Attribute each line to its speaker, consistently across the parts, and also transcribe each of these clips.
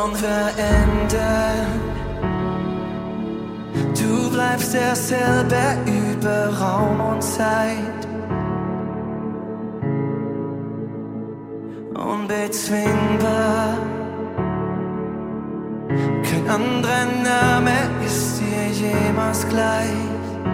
Speaker 1: unverändert. Du bleibst derselbe über Raum und Zeit, unbezwingbar. Kein anderer Name ist dir jemals gleich.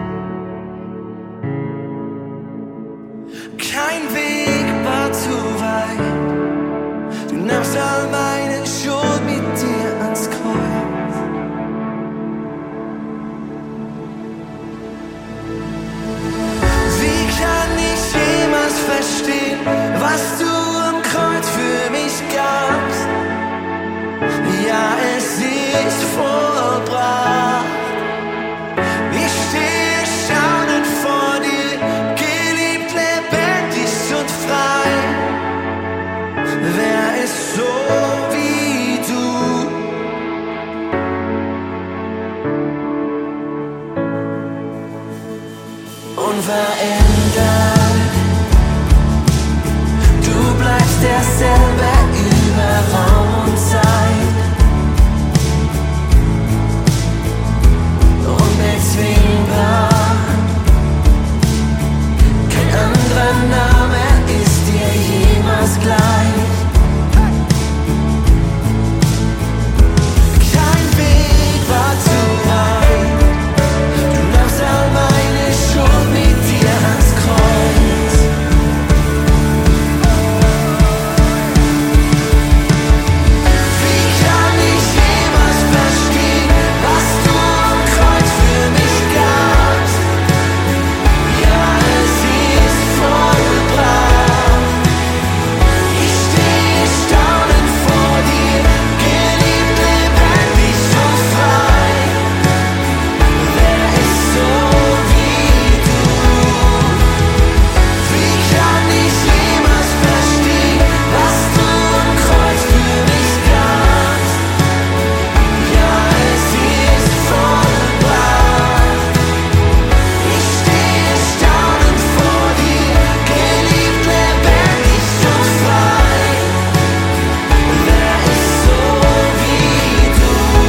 Speaker 1: Kein Weg war zu weit. Du nimmst all meine Schuld mit dir ans Kreuz. Wie kann ich jemals verstehen, was du am Kreuz für mich gabst? Ja, es ist vollbracht. Ich stehe staunend vor dir, geliebt, lebendig und frei. Wer ist so wie du? Unverändert. Du bleibst derselbe über Raum und Zeit, unbezwingbar. Kein anderer Name ist dir jemals gleich. Kein Weg war zu weit. Du nimmst all meine Schuld mit dir ans Kreuz. Wie kann ich jemals verstehen, was du am Kreuz für mich gabst? Ja, es ist vollbracht. Ich stehe staunend vor dir, geliebt, lebendig und frei. Wer ist so wie du? Wie kann ich jemals verstehen, was du am Kreuz für mich gabst? Ja, es ist vollbracht. Ich stehe staunend vor dir, geliebt, lebendig und frei. Wer ist so wie du?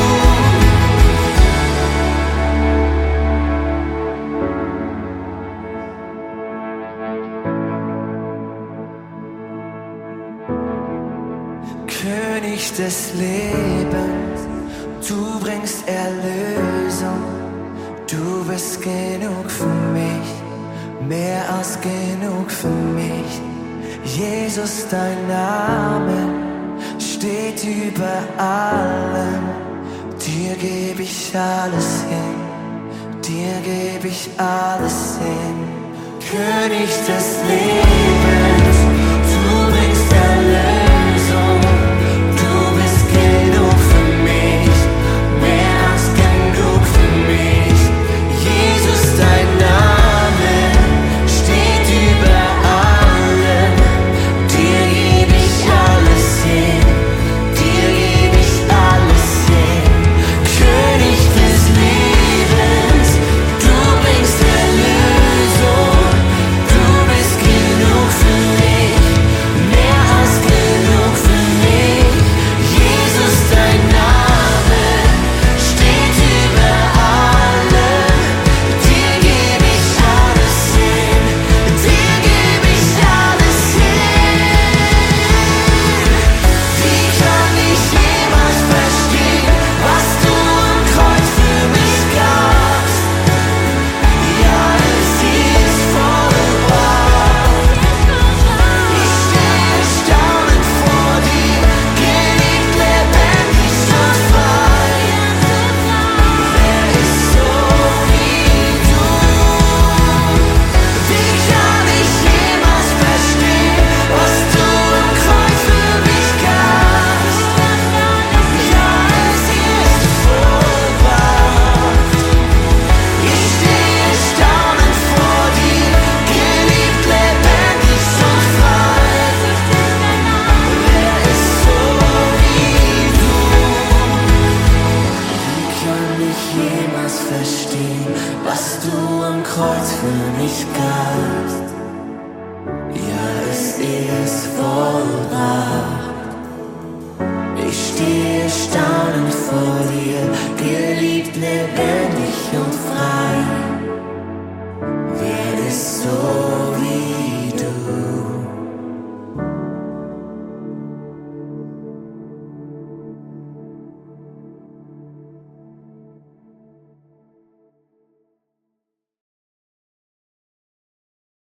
Speaker 1: König des Lebens, du bringst Erlösung. Du bist genug für mich, mehr als genug für mich. Jesus, dein Name steht über allem. Dir gebe ich alles hin, dir gebe ich alles hin. König des Lebens, du bringst Erlösung. Du bist genug für mich, mehr als genug für mich. Jesus, dein Name steht über allem. Dir gebe ich alles hin, dir gebe ich alles hin. König des Lebens, du bringst Erlösung. Du bist genug für mich, mehr als genug für mich. Jesus, dein Name steht über allem. Dir gebe ich alles hin, dir gebe ich alles hin. Wie kann ich jemals verstehen, was du am Kreuz für mich gabst? Ja, es ist vollbracht. Ich stehe staunend vor dir, geliebt, lebendig und frei. Wer ist so wie du? Wie kann ich jemals verstehen, was du am Kreuz für mich gabst? Ja, es ist vollbracht. Ich stehe staunend vor dir, geliebt, lebendig und frei. Wer ist so wie du? Wie kann ich jemals verstehen, was du am Kreuz für mich gabst? Ja, es ist vollbracht.